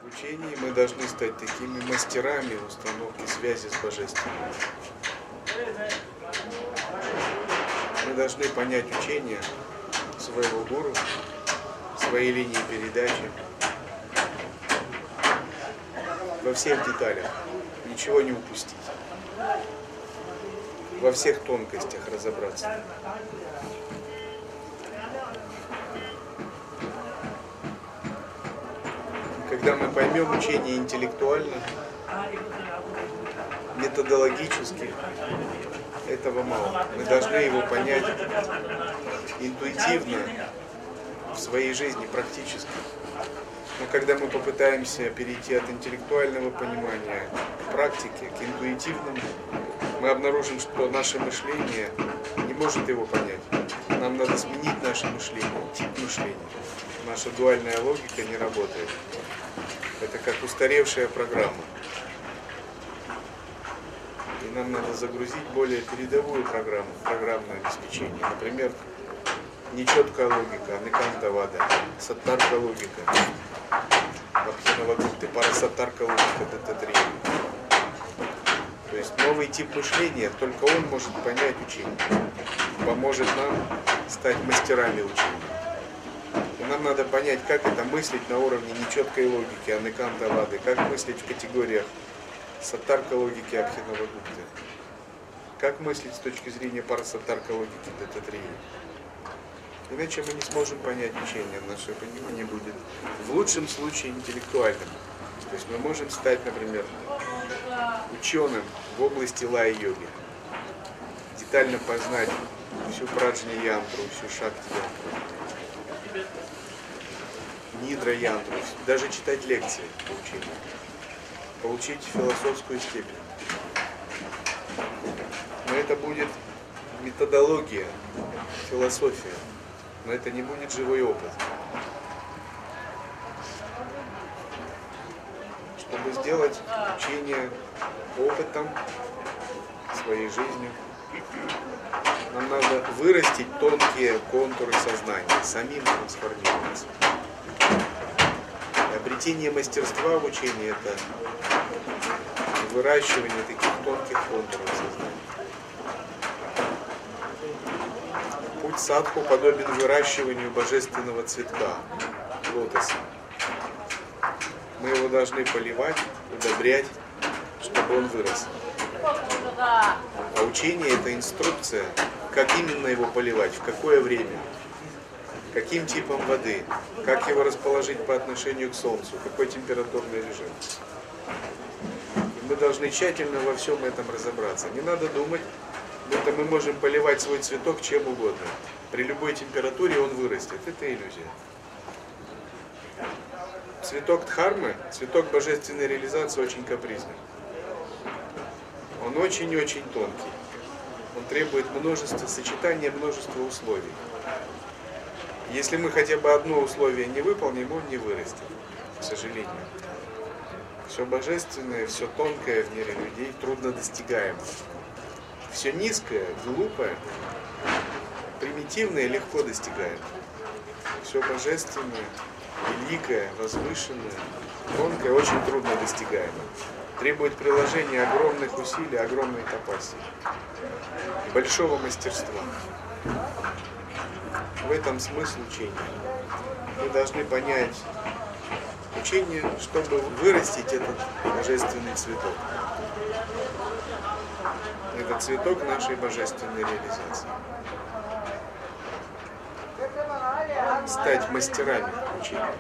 учении мы должны стать такими мастерами установки связи с Божественным. Мы должны понять учение своего гуру, своей линии передачи во всех деталях, ничего не упустить, во всех тонкостях разобраться. Когда мы поймем учение интеллектуально, методологически, этого мало. Мы должны его понять интуитивно, в своей жизни, практически. Но когда мы попытаемся перейти от интеллектуального понимания к практике, к интуитивному, мы обнаружим, что наше мышление не может его понять. Нам надо сменить наше мышление, тип мышления. Наша дуальная логика не работает. Это как устаревшая программа. И нам надо загрузить более передовую программу, программное обеспечение. Например, нечеткая логика, анекантавада, саттарка логика, абхинавагупты, парасаттарка логика, ДТ3. То есть новый тип мышления, только он может понять учение, поможет нам стать мастерами учения. И нам надо понять, как это мыслить на уровне нечеткой логики, анекантавады, как мыслить в категориях саттарка логики, абхинавагупты, как мыслить с точки зрения парасаттарка логики, ДТ3. Иначе мы не сможем понять учение, наше понимание будет в лучшем случае интеллектуальным. То есть мы можем стать, например, ученым в области лай-йоги, детально познать всю праджни-янтру, всю шакти-янтру, нидра-янтру, даже читать лекции по учению, получить философскую степень. Но это будет методология, философия, но это не будет живой опыт. Чтобы сделать учение опытом, своей жизнью, нам надо вырастить тонкие контуры сознания, самим трансформироваться. И обретение мастерства в учении – это выращивание таких тонких контуров сознания. Путь садху подобен выращиванию божественного цветка, лотоса. Мы его должны поливать, удобрять, чтобы он вырос. А учение – это инструкция, как именно его поливать, в какое время, каким типом воды, как его расположить по отношению к солнцу, какой температурный режим. И мы должны тщательно во всем этом разобраться. Не надо думать, будто мы можем поливать свой цветок чем угодно. При любой температуре он вырастет. Это иллюзия. Цветок дхармы, цветок божественной реализации очень капризный. Он очень-очень тонкий. Он требует множества сочетания, множества условий. Если мы хотя бы одно условие не выполним, он не вырастет, к сожалению. Все божественное, все тонкое в мире людей трудно достигаемо. Все низкое, глупое, примитивное легко достигаемо. Все божественное, великое, возвышенное, тонкое очень трудно достигаемо. Требует приложения огромных усилий, огромной тапассии, большого мастерства. В этом смысл учения. Мы должны понять учение, чтобы вырастить этот божественный цветок. Это цветок нашей божественной реализации. Стать мастерами учения.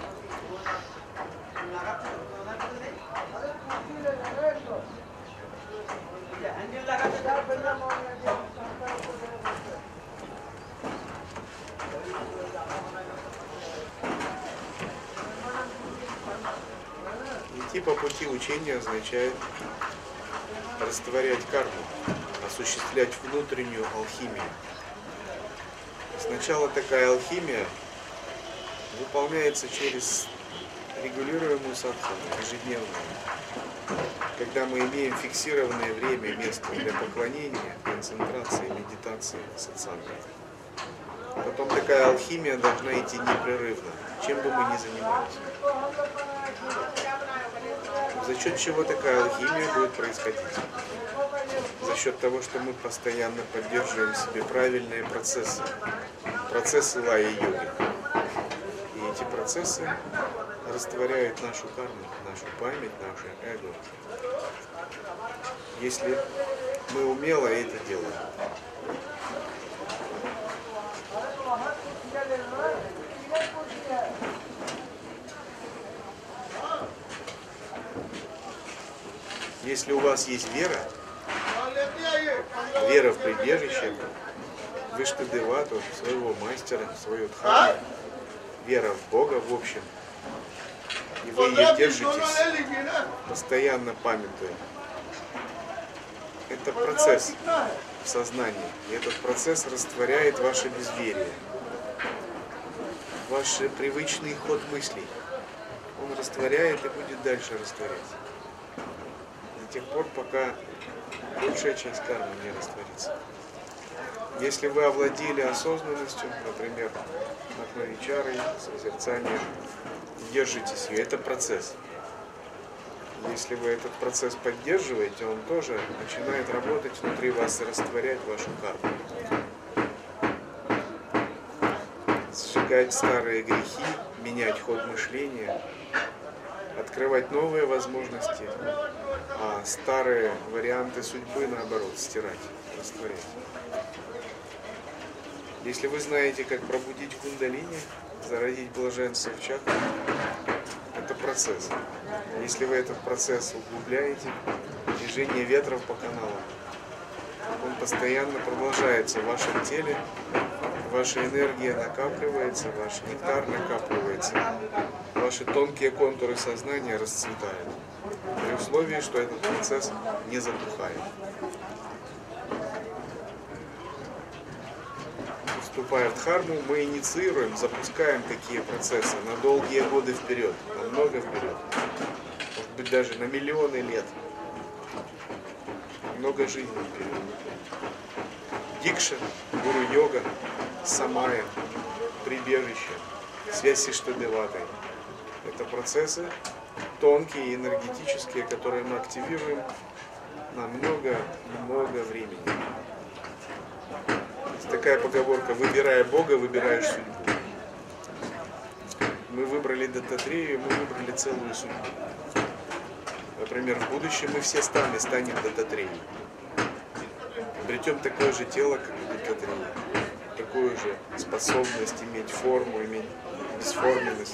Идти по пути учения означает растворять карму, осуществлять внутреннюю алхимию. Сначала такая алхимия выполняется через регулируемую садхану, ежедневную, когда мы имеем фиксированное время, место для поклонения, концентрации, медитации, сатсанга. Потом такая алхимия должна идти непрерывно, чем бы мы ни занимались. За счет чего такая алхимия будет происходить? За счет того, что мы постоянно поддерживаем в себе правильные процессы. Процессы лая-йоги. И эти процессы растворяют нашу карму, нашу память, наше эго. Если мы умело это делаем. Если у вас есть вера, вера в прибежище, в Иштадевату, в своего мастера, в свою дхарму, вера в Бога в общем, и вы ее держитесь, постоянно памятуя. Это процесс в сознании, и этот процесс растворяет ваше безверие, ваш привычный ход мыслей. Он растворяет и будет дальше растворять. До тех пор, пока большая часть кармы не растворится. Если вы овладели осознанностью, например, махновичарой, созерцанием, держитесь ее, это процесс. Если вы этот процесс поддерживаете, он тоже начинает работать внутри вас и растворять вашу карму. Сжигать старые грехи, менять ход мышления, открывать новые возможности, а старые варианты судьбы, наоборот, стирать, растворять. Если вы знаете, как пробудить кундалини, зародить блаженство в чакре, это процесс. Если вы этот процесс углубляете, движение ветров по каналам, он постоянно продолжается в вашем теле, ваша энергия накапливается, ваш нектар накапливается, ваши тонкие контуры сознания расцветают, при условии, что этот процесс не затухает. Вступая в дхарму, мы инициируем, запускаем такие процессы на долгие годы вперед, намного вперед, может быть даже на миллионы лет, много жизней вперед. Дикша, гуру-йога, самая, прибежище, связь с Иштадеватой – это процессы тонкие и энергетические, которые мы активируем на много времени. Такая поговорка: выбирая Бога, выбираешь судьбу. Мы выбрали Даттатрею, мы выбрали целую судьбу. Например, в будущем мы все станем Даттатреей. Обретем такое же тело, как у Даттатреи. Такую же способность иметь форму, иметь бесформенность,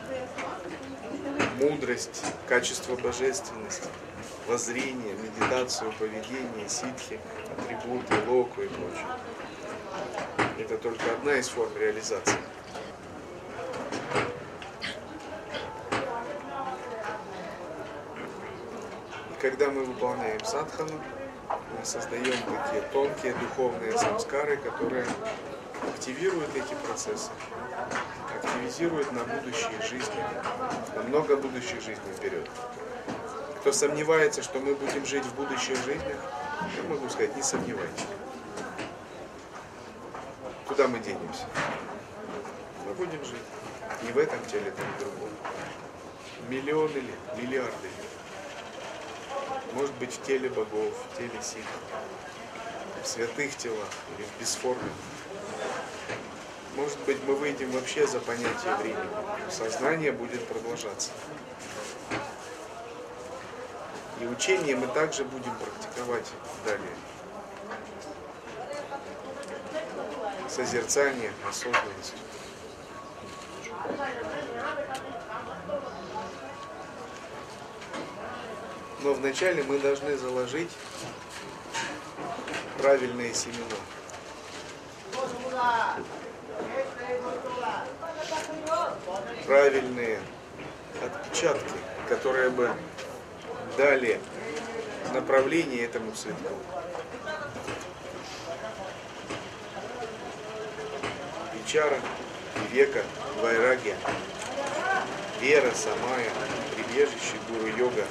мудрость, качество божественности, воззрение, медитацию, поведение, ситхи, атрибуты, локу и прочее. Это только одна из форм реализации. И когда мы выполняем садхану, мы создаем такие тонкие духовные самскары, которые активируют эти процессы, активизируют на будущие жизни, на много будущих жизней вперед. Кто сомневается, что мы будем жить в будущих жизнях, я могу сказать: не сомневайтесь. Куда мы денемся? Мы будем жить не в этом теле, так и в другом. Миллионы лет, миллиарды лет. Может быть, в теле богов, в теле сил, в святых телах или в бесформенных. Может быть, мы выйдем вообще за понятие времени. Сознание будет продолжаться. И учение мы также будем практиковать далее. Созерцание, осознанность. Но вначале мы должны заложить правильные семена. Правильные отпечатки, которые бы дали направление этому цветку. Вичара, века, вайрагья, вера, самая, прибежище, гуру-йога,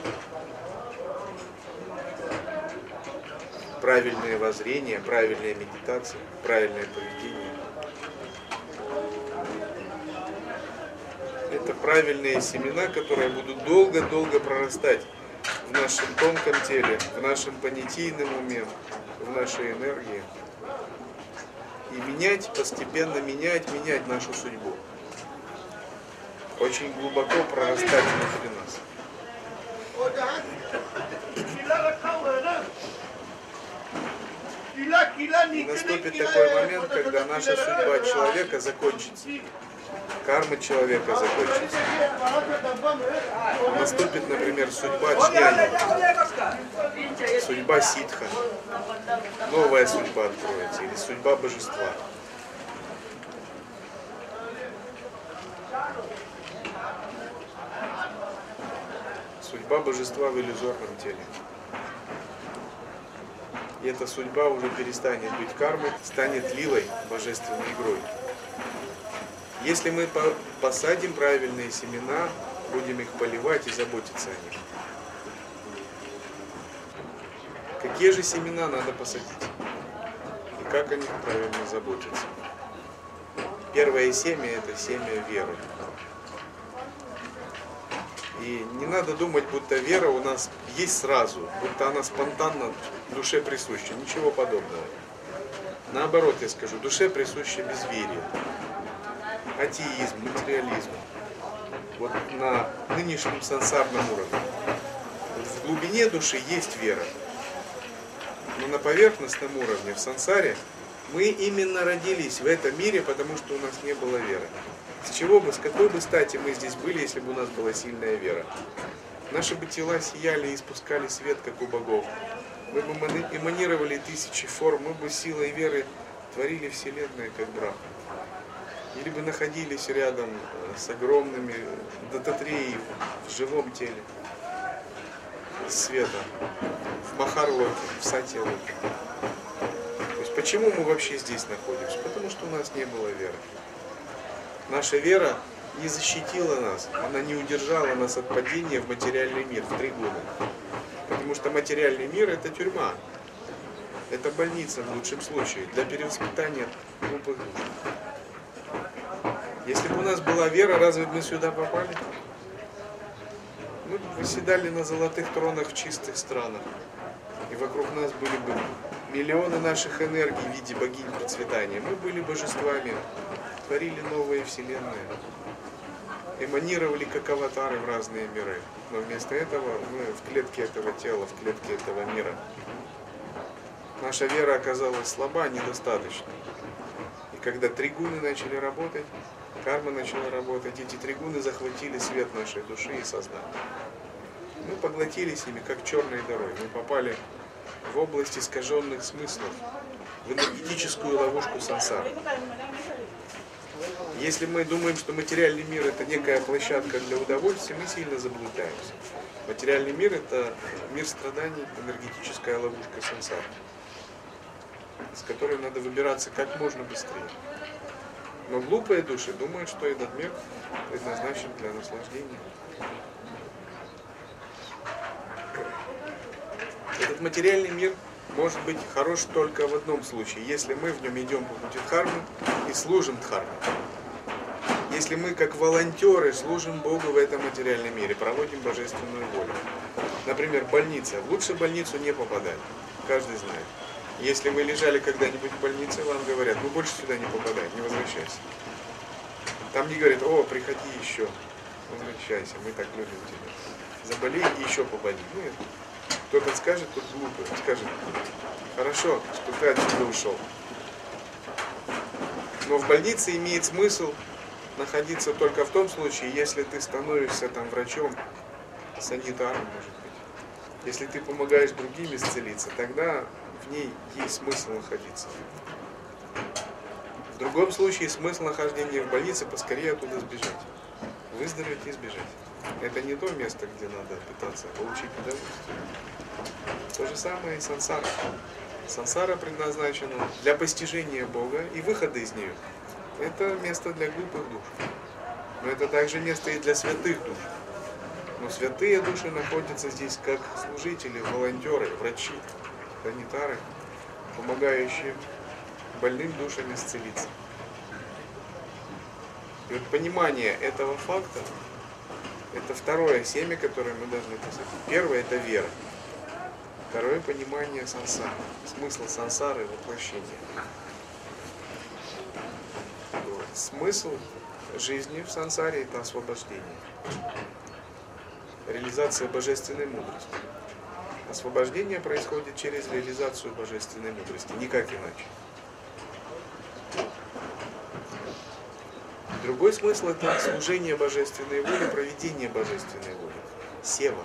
правильное воззрение, правильная медитация, правильное поведение. Это правильные семена, которые будут долго-долго прорастать в нашем тонком теле, в нашем понятийном уме, в нашей энергии. И менять, постепенно менять нашу судьбу. Очень глубоко прорастать внутри нас. И наступит такой момент, когда наша судьба человека закончится. Карма человека закончится. Наступит, например, судьба джняни, судьба ситха. Новая судьба откроется, или судьба божества. Судьба божества в иллюзорном теле. И эта судьба уже перестанет быть кармой, станет лилой, божественной игрой. Если мы посадим правильные семена, будем их поливать и заботиться о них. Какие же семена надо посадить? И как о них правильно заботиться? Первое семя – это семя веры. И не надо думать, будто вера у нас есть сразу, будто она спонтанно душе присуща. Ничего подобного. Наоборот, я скажу, душе присуще безверие, атеизм, материализм. Вот на нынешнем сансарном уровне. Вот в глубине души есть вера. Но на поверхностном уровне, в сансаре, мы именно родились в этом мире, потому что у нас не было веры. С чего бы, с какой бы стати мы здесь были, если бы у нас была сильная вера? Наши бы тела сияли и испускали свет, как у богов. Мы бы эманировали тысячи форм, мы бы силой веры творили вселенную, как Брахма. Или бы находились рядом с огромными дататреями в живом теле, света, в Махарлоке, в Сатьялоке. То есть почему мы вообще здесь находимся? Потому что у нас не было веры. Наша вера не защитила нас, она не удержала нас от падения в материальный мир, в три гуна. Потому что материальный мир – это тюрьма, это больница в лучшем случае для перевоспитания глупых душ. Если бы у нас была вера, разве бы мы сюда попали? Мы бы выседали на золотых тронах в чистых странах. И вокруг нас были бы миллионы наших энергий в виде богинь процветания. Мы были божествами, творили новые вселенные, эманировали как аватары в разные миры. Но вместо этого мы в клетке этого тела, в клетке этого мира. Наша вера оказалась слаба, недостаточна. И когда тригуны начали работать, карма начала работать, эти тригуны захватили свет нашей души и сознания. Мы поглотились ими, как черной дырой. Мы попали в область искаженных смыслов, в энергетическую ловушку сансары. Если мы думаем, что материальный мир – это некая площадка для удовольствия, мы сильно заблуждаемся. Материальный мир – это мир страданий, энергетическая ловушка сансары, с которой надо выбираться как можно быстрее. Но глупые души думают, что этот мир предназначен для наслаждения. Этот материальный мир может быть хорош только в одном случае, если мы в нем идем по пути дхармы и служим дхарме. Если мы как волонтеры служим Богу в этом материальном мире, проводим божественную волю. Например, больница. Лучше в больницу не попадать. Каждый знает. Если вы лежали когда-нибудь в больнице, вам говорят, ну больше сюда не попадай, не возвращайся. Там не говорят, о, приходи еще, возвращайся, мы так любим тебя. Заболей и еще попади. Нет. Кто-то скажет, тут глупый, скажет, хорошо, что ты отсюда ушел. Но в больнице имеет смысл находиться только в том случае, если ты становишься там врачом, санитаром, может быть. Если ты помогаешь другим исцелиться, тогда в ней есть смысл находиться. В другом случае смысл нахождения в больнице поскорее оттуда сбежать. Выздороветь и сбежать. Это не то место, где надо пытаться получить удовольствие. То же самое и сансара. Сансара предназначена для постижения Бога и выхода из нее. Это место для глупых душ. Но это также место и для святых душ. Но святые души находятся здесь как служители, волонтеры, врачи, санитары, помогающие больным душам исцелиться. И вот понимание этого факта, это второе семя, которое мы должны посадить. Первое – это вера. Второе – понимание сансары, смысла сансары, воплощения. Вот. Смысл жизни в сансаре – это освобождение. Реализация божественной мудрости. Освобождение происходит через реализацию божественной мудрости, никак иначе. Другой смысл – это служение божественной воли, проведение божественной воли. Сева.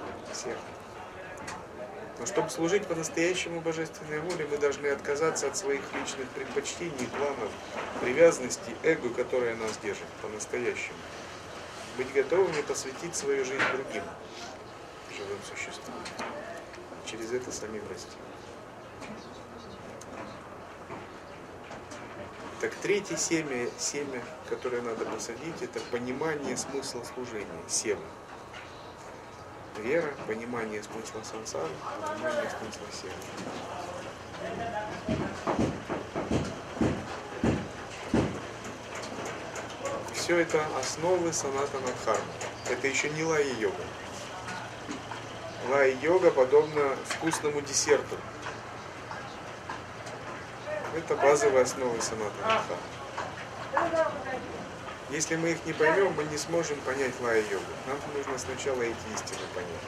Но чтобы служить по-настоящему божественной воле, мы должны отказаться от своих личных предпочтений, планов, привязанностей, эго, которое нас держит по-настоящему. Быть готовыми посвятить свою жизнь другим живым существам. Через это самим расти. Так, третье семя, которое надо посадить, это понимание смысла служения, сева. Вера, понимание смысла сансары, понимание смысла севы. Все это основы санатана дхармы. Это еще не лая-йога. Лая-йога подобна вкусному десерту. Это базовые основы санатана дхармы. Если мы их не поймем, мы не сможем понять лая-йогу. Нам нужно сначала эти истины понять.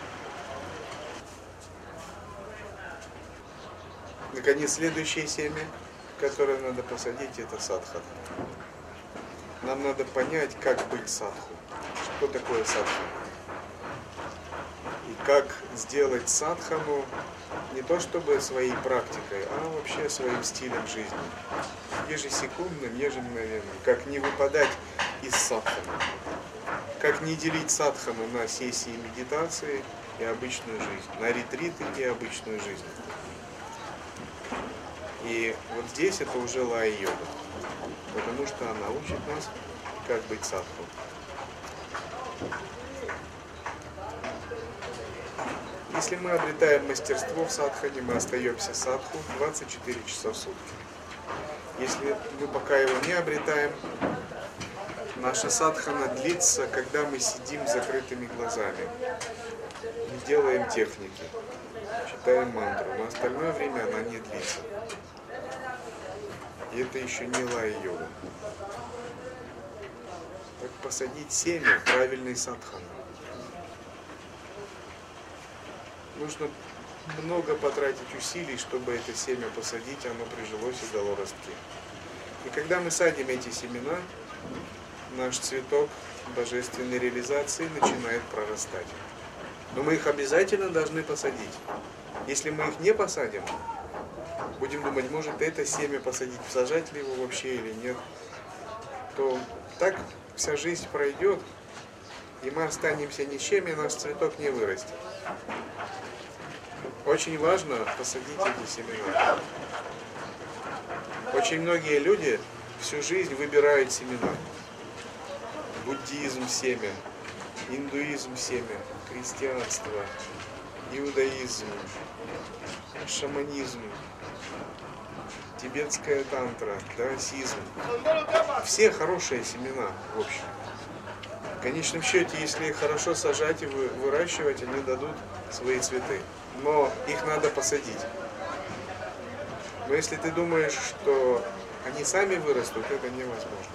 Наконец, следующее семя, которое надо посадить, это садхана. Нам надо понять, как быть садху. Что такое садхана? И как сделать садхану не то чтобы своей практикой, а вообще своим стилем жизни. Ежесекундным, ежемгновенным. Как не выпадать из садханы. Как не делить садхану на сессии медитации и обычную жизнь. На ретриты и обычную жизнь. И вот здесь это уже лая-йога. Потому что она учит нас, как быть садху. Если мы обретаем мастерство в садхане, мы остаемся садху 24 часа в сутки. Если мы пока его не обретаем, наша садхана длится, когда мы сидим с закрытыми глазами, не делаем техники, читаем мантру, но остальное время она не длится. И это еще не лая-йога. Так посадить семя правильной садханы. Нужно много потратить усилий, чтобы это семя посадить, оно прижилось и дало ростки. И когда мы садим эти семена, наш цветок божественной реализации начинает прорастать. Но мы их обязательно должны посадить. Если мы их не посадим, будем думать, может это семя посадить, сажать ли его вообще или нет, то так вся жизнь пройдет, и мы останемся ни с чем, и наш цветок не вырастет. Очень важно посадить эти семена. Очень многие люди всю жизнь выбирают семена. Буддизм – семя, индуизм – семя, христианство, иудаизм, шаманизм, тибетская тантра, даосизм. Все хорошие семена, в общем. В конечном счете, если их хорошо сажать и выращивать, они дадут свои цветы. Но их надо посадить. Но если ты думаешь, что они сами вырастут, это невозможно.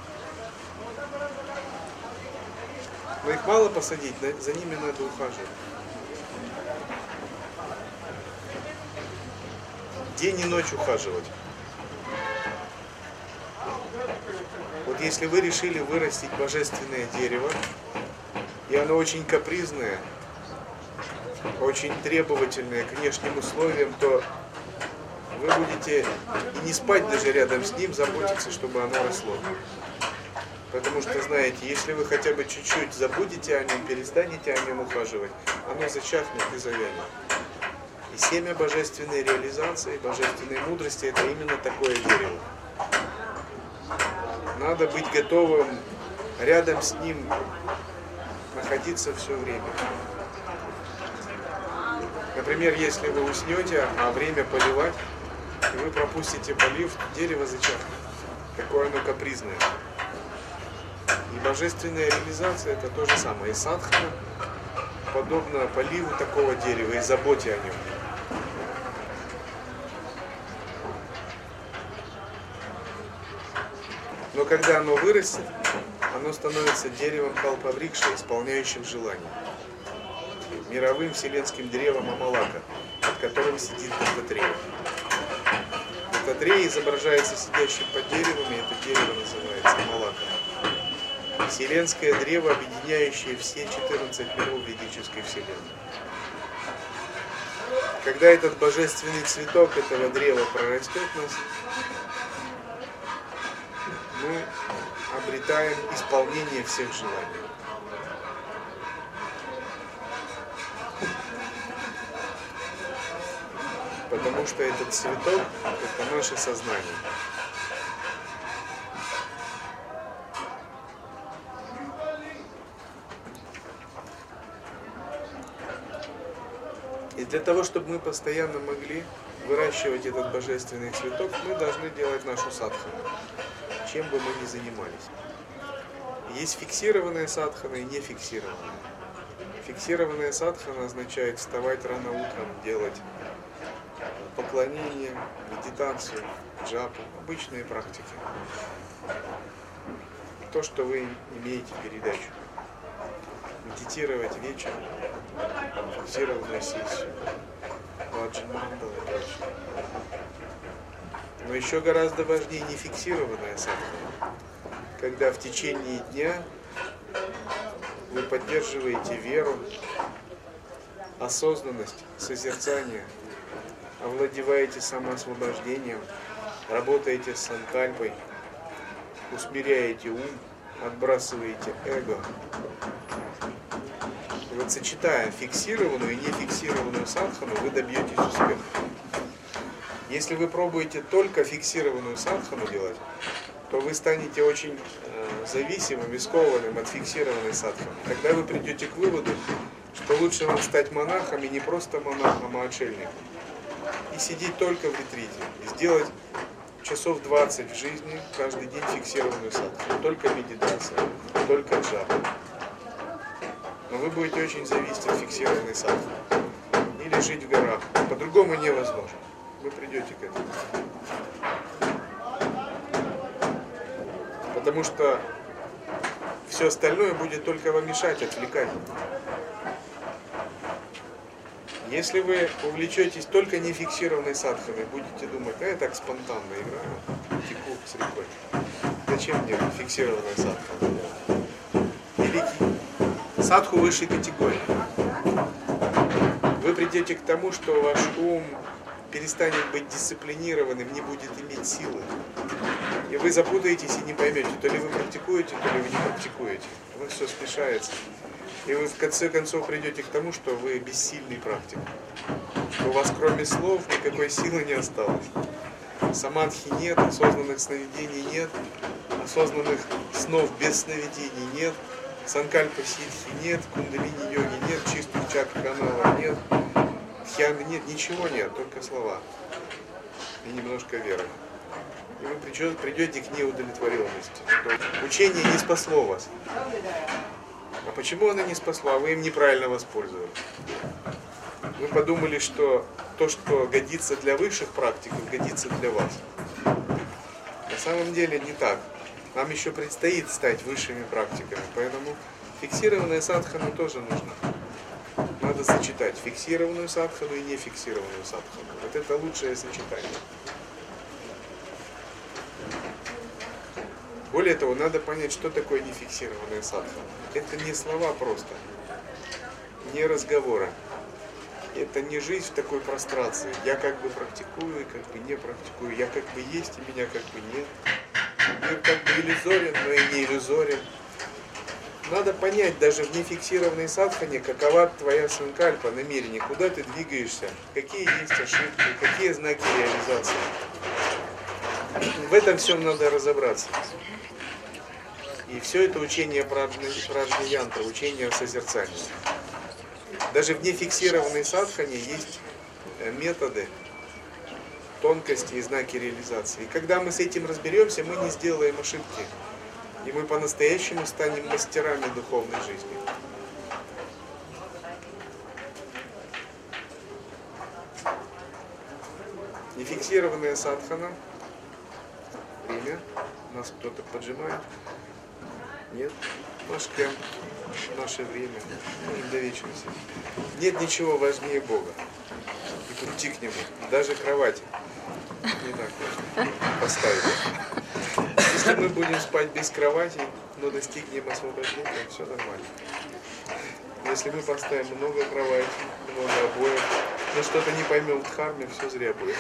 Но их мало посадить, за ними надо ухаживать. День и ночь ухаживать. Вот если вы решили вырастить божественное дерево, и оно очень капризное, очень требовательное к внешним условиям, то вы будете и не спать даже рядом с ним, заботиться, чтобы оно росло. Потому что, знаете, если вы хотя бы чуть-чуть забудете о нем, перестанете о нем ухаживать, оно зачахнет и завянет. И семя божественной реализации, божественной мудрости – это именно такое дерево. Надо быть готовым рядом с ним находиться все время. Например, если вы уснете, а время поливать, и вы пропустите полив, дерево зачахнет. Такое оно капризное. божественная реализация — это то же самое. И садхана подобно поливу такого дерева и заботе о нем. Но когда оно вырастет, оно становится деревом калпаврикша, исполняющим желания. Мировым вселенским древом Амалака, под которым сидит Даттатрея. Даттатрея изображается сидящим под деревом, и это дерево называется Амалака. Вселенское древо, объединяющее все 14 миров ведической вселенной. Когда этот божественный цветок этого древа прорастет нас, мы обретаем исполнение всех желаний. Потому что этот цветок — это наше сознание. И для того, чтобы мы постоянно могли выращивать этот божественный цветок, мы должны делать нашу садхану, чем бы мы ни занимались. Есть фиксированная садхана и нефиксированная. Фиксированная садхана означает вставать рано утром, делать поклонение, медитацию, джапу, обычные практики. То, что вы имеете передачу. Медитировать вечером, фиксированную сессию, ваджимандала и прочее. Но еще гораздо важнее нефиксированная садхана, когда в течение дня вы поддерживаете веру, осознанность, созерцание, овладеваете самоосвобождением, работаете с санкальпой, усмиряете ум, отбрасываете эго. И вот сочетая фиксированную и нефиксированную садхану, вы добьетесь успеха. Если вы пробуете только фиксированную садхану делать, то вы станете очень зависимым и скованным от фиксированной садханы. Тогда вы придете к выводу, что лучше вам стать монахом, и не просто монахом, а отшельником. И сидеть только в ретрите. И сделать часов 20 в жизни, каждый день фиксированную садхану. Только медитация, только джапа. Но вы будете очень зависеть от фиксированной садханы. Или жить в горах. По-другому невозможно. Вы придете к этому. Потому что все остальное будет только вам мешать, отвлекать. Если вы увлечетесь только нефиксированной садханой, будете думать, я так спонтанно играю, теку с рекой. Зачем мне фиксированная садхана? Великий. Садху высшей категории. Вы придете к тому, что ваш ум перестанет быть дисциплинированным, не будет иметь силы. И вы запутаетесь и не поймете, то ли вы практикуете, то ли вы не практикуете. У вас все смешается. И вы в конце концов придете к тому, что вы бессильный практик. Что у вас кроме слов никакой силы не осталось. Самадхи нет, осознанных сновидений нет, осознанных снов без сновидений нет, санкальпа ситхи нет, кундалини-йоги нет, чистых чакр каналов нет, дхьяны нет, ничего нет, только слова. И немножко веры. И вы придете к неудовлетворенности. Что учение не спасло вас. А почему оно не спасло? А вы им неправильно воспользовались. Вы подумали, что то, что годится для высших практиков, годится для вас. На самом деле не так. Нам еще предстоит стать высшими практиками. Поэтому фиксированная садхана тоже нужна. Надо сочетать фиксированную садхану и нефиксированную садхану. Вот это лучшее сочетание. Более того, надо понять, что такое нефиксированная садхана. Это не слова просто, не разговоры. Это не жизнь в такой прострации. Я как бы практикую и как бы не практикую. Я как бы есть и меня как бы нет. Мир как бы иллюзорен, но и не иллюзорен. Надо понять даже в нефиксированной садхане, какова твоя санкальпа, намерение, куда ты двигаешься, какие есть ошибки, какие знаки реализации. В этом всем надо разобраться. И все это учение праджня-янтра, учение о созерцании. Даже в нефиксированной садхане есть методы, тонкости и знаки реализации. И когда мы с этим разберемся, мы не сделаем ошибки И мы по-настоящему станем мастерами духовной жизни. Нефиксированная садхана. Время. Нас кто-то поджимает. Нет. Наш кемп. Наше время. Можем до вечности. Нет ничего важнее Бога. И прийти к Нему. Даже кровати. Не так важно. Поставить. Если мы будем спать без кровати, но достигнем освобождения, все нормально. Если мы поставим много кроватей, много обоев, но что-то не поймем в дхарме, все зря будет.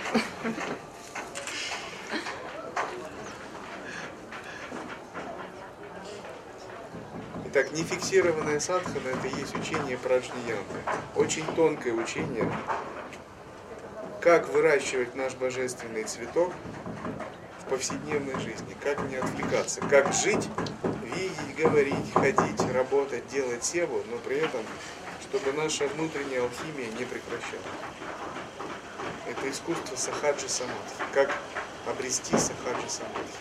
Итак, нефиксированная садхана — это и есть учение праджни-янты. Очень тонкое учение, как выращивать наш божественный цветок в повседневной жизни, как не отвлекаться, как жить, видеть, говорить, ходить, работать, делать севу, но при этом, чтобы наша внутренняя алхимия не прекращалась. Это искусство сахаджи самадхи, как обрести сахаджи самадхи.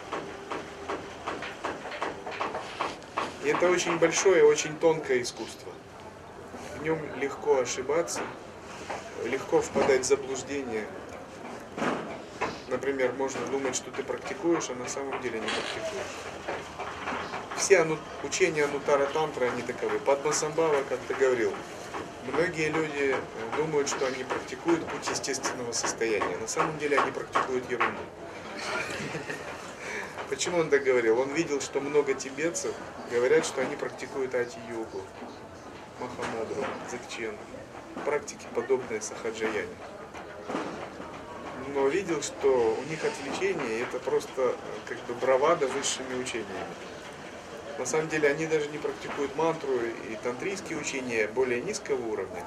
И это очень большое, очень тонкое искусство. В нем легко ошибаться, легко впадать в заблуждение. Например, можно думать, что ты практикуешь, а на самом деле не практикуешь. Все учения Анутара Тантры, они таковы. Падмасамбхава как-то говорил, многие люди думают, что они практикуют путь естественного состояния. На самом деле они практикуют ерунду. Почему он так говорил? Он видел, что много тибетцев говорят, что они практикуют ати-йогу, махамудру, дзекчен, практики, подобные сахаджаяне. Но видел, что у них отвлечение это просто как бы бравада высшими учениями. На самом деле они даже не практикуют мантру и тантрийские учения более низкого уровня.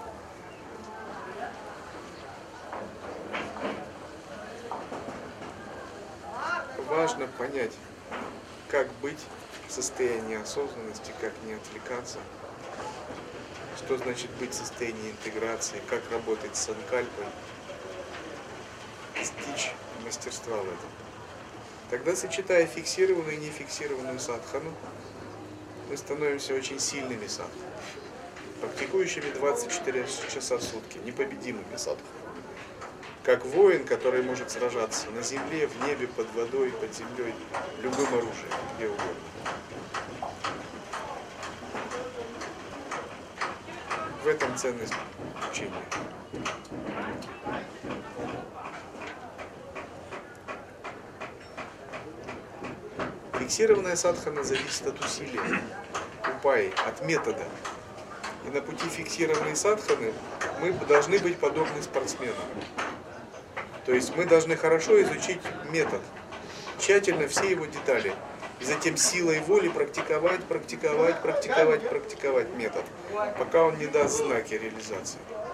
Важно понять, как быть в состоянии осознанности, как не отвлекаться, что значит быть в состоянии интеграции, как работать с санкальпой, достичь мастерства в этом. Тогда, сочетая фиксированную и нефиксированную садхану, мы становимся очень сильными садхами, практикующими 24 часа в сутки, непобедимыми садхами. Как воин, который может сражаться на земле, в небе, под водой, под землей, любым оружием, где угодно. В этом ценность учения. Фиксированная садхана зависит от усилия, упаи, от метода. И на пути фиксированной садханы мы должны быть подобны спортсменам. То есть мы должны хорошо изучить метод, тщательно все его детали. И затем силой воли практиковать метод, пока он не даст знаки реализации.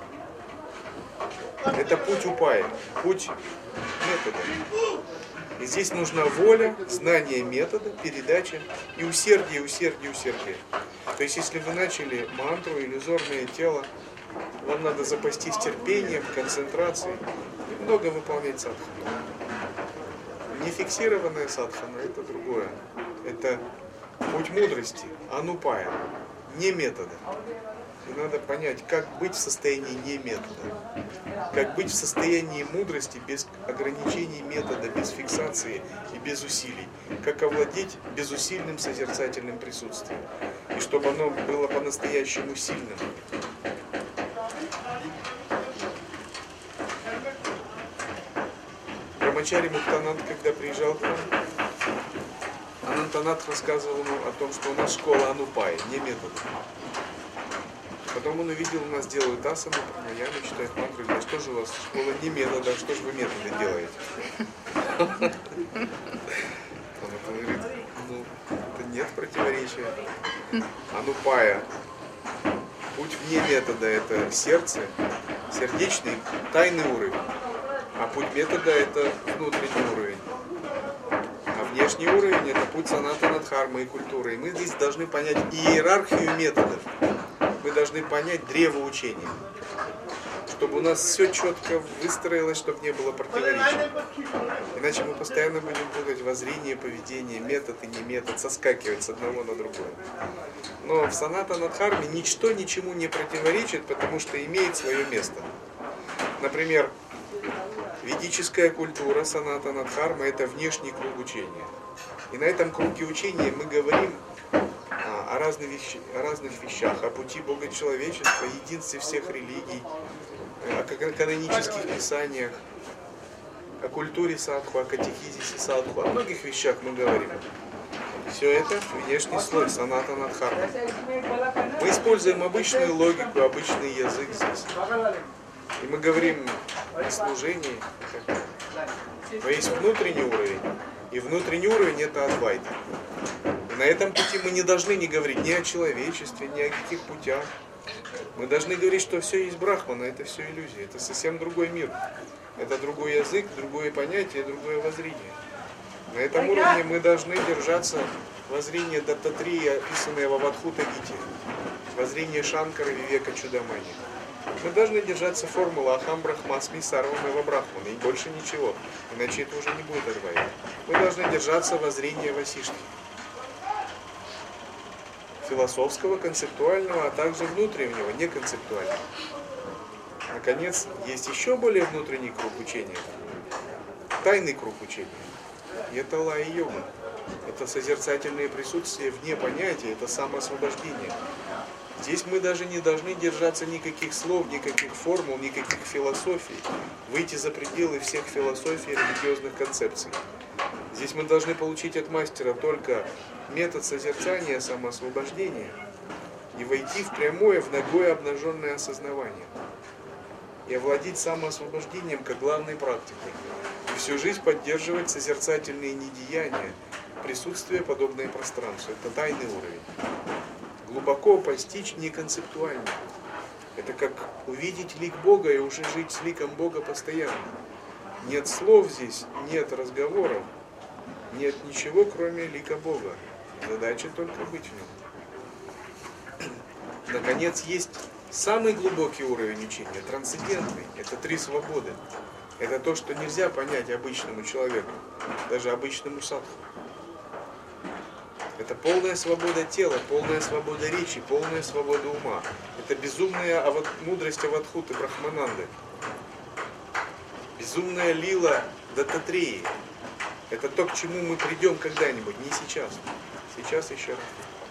Это путь упаи, путь метода. И здесь нужна воля, знание метода, передача и усердие. То есть если вы начали мантру, иллюзорное тело, вам надо запастись терпением, концентрацией и много выполнять садхану. Нефиксированная садхана — это другое. Это путь мудрости, анупая, не метода. И надо понять, как быть в состоянии не метода. Как быть в состоянии мудрости без ограничений метода, без фиксации и без усилий. Как овладеть безусильным созерцательным присутствием. И чтобы оно было по-настоящему сильным. Брамачари Муктананд, когда приезжал к нам, Анантанат рассказывал ему о том, что у нас школа анупай, не метод. Потом он увидел, у нас делают асаны, пранаямы, читают мантру, говорит, что же у вас школа не метода, что же вы методы делаете? Он говорит, это нет противоречия. Анупая. Путь вне метода — это сердце, сердечный, тайный уровень. А путь метода — это внутренний уровень. А внешний уровень — это путь санатана дхармы и культуры. И мы здесь должны понять иерархию методов. Мы должны понять древо учения. чтобы у нас все четко выстроилось, чтобы не было противоречий. Иначе мы постоянно будем путать воззрение, поведение, метод и не метод, соскакивать с одного на другое. Но в Санатана-дхарме ничто ничему не противоречит, потому что имеет свое место. Например, ведическая культура Санатана-дхарма – это внешний круг учения. И на этом круге учения мы говорим о разных вещах, о пути Бога человечества, единстве всех религий, о канонических писаниях, о культуре садху, о катехизисе садху, о многих вещах мы говорим. Все это внешний слой Санатана-дхармы. Мы используем обычную логику, обычный язык здесь. И мы говорим о служении. Но есть внутренний уровень. И внутренний уровень – это Адвайта. И на этом пути мы не должны не говорить ни о человечестве, ни о каких путях. Мы должны говорить, что все есть Брахмана, это все иллюзия. Это совсем другой мир. Это другой язык, другое понятие, другое воззрение. На этом уровне мы должны держаться воззрения Даттатрии, описанное в Авадхута-гите, воззрение Шанкара, Вивека Чудамани. Мы должны держаться формулы Ахам Брахмасми Сарвамева Брахмана и больше ничего, иначе это уже не будет Адвайта. Мы должны держаться воззрения Васишти. Философского, концептуального, а также внутреннего, неконцептуального. Наконец, есть еще более внутренний круг учения, тайный круг учения. И это лая-йога. Это созерцательное присутствие вне понятия, это самоосвобождение. Здесь мы даже не должны держаться никаких слов, никаких формул, никаких философий, выйти за пределы всех философий и религиозных концепций. Здесь мы должны получить от мастера только метод созерцания, самоосвобождения и войти в прямое, в нагое обнаженное осознавание. И овладеть самоосвобождением как главной практикой. И всю жизнь поддерживать созерцательные недеяния, присутствие, подобное пространству. Это тайный уровень. Глубоко постичь неконцептуально. Это как увидеть лик Бога и уже жить с ликом Бога постоянно. Нет слов здесь, нет разговоров, нет ничего, кроме лика Бога. Задача только быть в нем. Наконец, есть самый глубокий уровень учения, трансцендентный. Это 3 свободы. Это то, что нельзя понять обычному человеку, даже обычному садху. Это полная свобода тела, полная свобода речи, полная свобода ума. Это безумная мудрость Авадхуты, Брахмананды. Безумная лила Даттатреи. Это то, к чему мы придем когда-нибудь, не сейчас. Сейчас еще раз.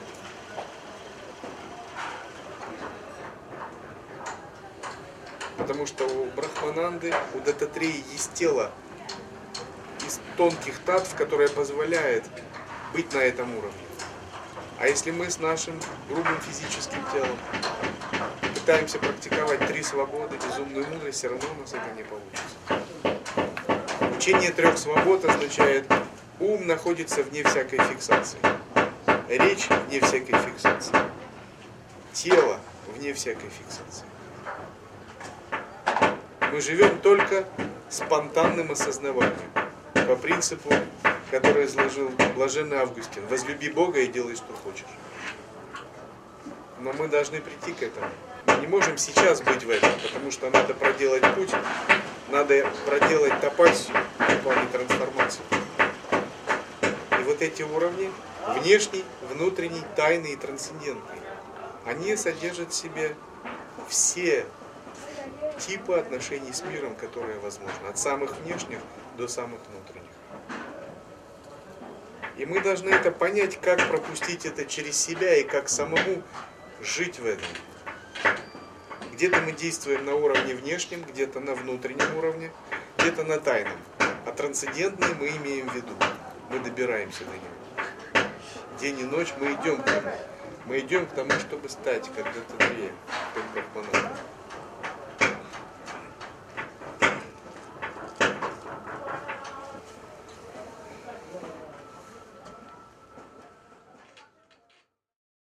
Потому что у Брахмананды, у Даттатреи есть тело из тонких татв, которое позволяет быть на этом уровне. А если мы с нашим грубым физическим телом пытаемся практиковать 3 свободы, безумную мудрость, все равно у нас это не получится. Учение 3 свобод означает, ум находится вне всякой фиксации, речь вне всякой фиксации, тело вне всякой фиксации. Мы живем только спонтанным осознаванием, по принципу, который изложил блаженный Августин: возлюби Бога и делай, что хочешь. Но мы должны прийти к этому. Мы не можем сейчас быть в этом, потому что надо проделать путь, надо проделать тапассию в плане трансформации. И вот эти уровни, внешний, внутренний, тайный и трансцендентный, они содержат в себе все типы отношений с миром, которые возможны, от самых внешних до самых внутренних. И мы должны это понять, как пропустить это через себя и как самому жить в этом. Где-то мы действуем на уровне внешнем, где-то на внутреннем уровне, где-то на тайном. А трансцендентное мы имеем в виду. Мы добираемся до него. День и ночь мы идем к нему. Мы идем к тому, чтобы стать как Даттатрея, как Брахмананда.